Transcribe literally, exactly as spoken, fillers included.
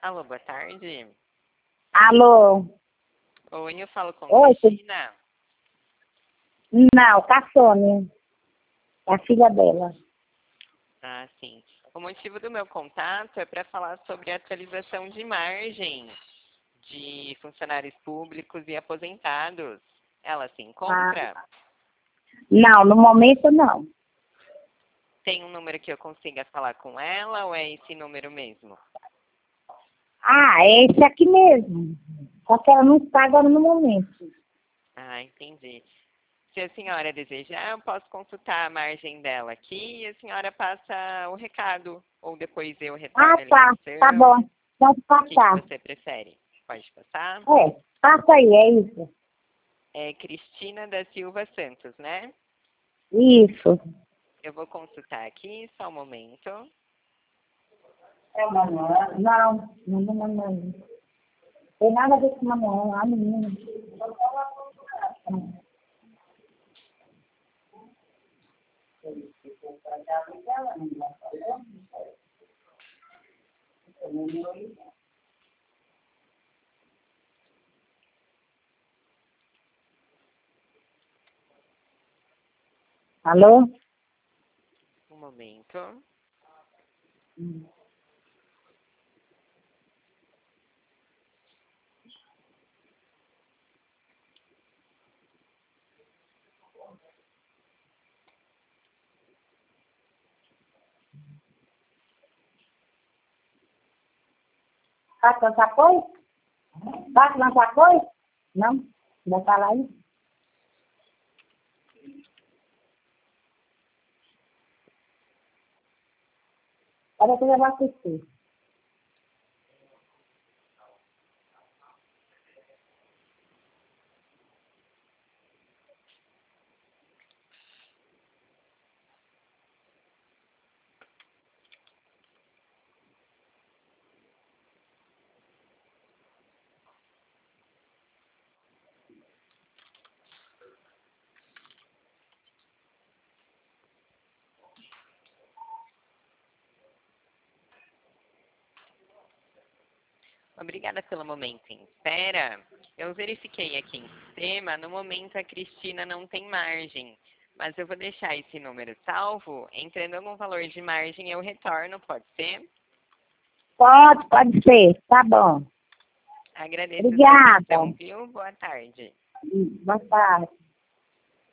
Alô, boa tarde. Alô? Oi, eu falo com Oi, Cristina. não, com a Sônia, a filha dela. Ah, sim. O motivo do meu contato é para falar sobre a atualização de margem de funcionários públicos e aposentados. Ela se Ah, encontra? não, no momento não. Tem um número que eu consiga falar com ela ou é esse número mesmo? Ah, é esse aqui mesmo. Só que ela não está agora no momento. Ah, entendi. Se a senhora desejar, eu posso consultar a margem dela aqui e a senhora passa o recado. Ou depois eu Ah, retorno a tá, tá ligação. bom. Pode O que, que passar. você prefere? Pode passar? É, passa aí, é isso. É Cristina da Silva Santos, né? Isso. Eu vou consultar aqui, só um momento. É uma mãe? Não, não, não, não, não. Tem nada a ver com uma mãe, a menina. Alô? Um momento. Hum. Passa lançar coisa? Passa lançar coisa? Não? Vai falar aí? Olha que eu vou assistir. Obrigada pelo momento em espera. Eu verifiquei aqui em sistema. No momento, a Cristina não tem margem. Mas eu vou deixar esse número salvo. Entrando algum valor de margem, eu retorno, pode ser? Pode, pode ser. Tá bom. Agradeço a sua Obrigada. atenção, viu? Boa tarde. Boa tarde.